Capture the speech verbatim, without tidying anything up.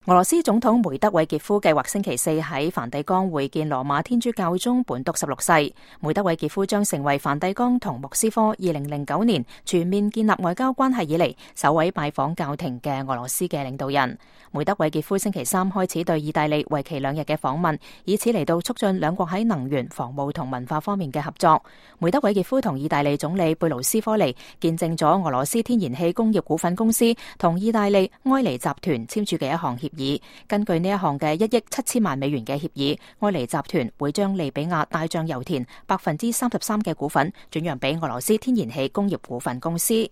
俄羅斯總統梅德韋傑夫計劃星期四喺梵蒂岡會見羅馬天主教宗本篤十六世。梅德韋傑夫將成為梵蒂岡同莫斯科二零零九年全面建立外交關係以嚟首位拜訪教廷嘅俄羅斯嘅領導人。梅德韋傑夫星期三開始對意大利為期兩日嘅訪問，以此嚟到促進兩國喺能源、防務同文化方面嘅合作。梅德韋傑夫同意大利總理貝盧斯科尼見證咗俄羅斯天然氣工業股份公司同意大利埃尼集團簽署嘅一項協議。根據呢一項嘅一億七千萬美元嘅協議，埃尼集團會將利比亞大醬油田百分之三十三嘅股份轉讓俾俄羅斯天然氣工業股份公司。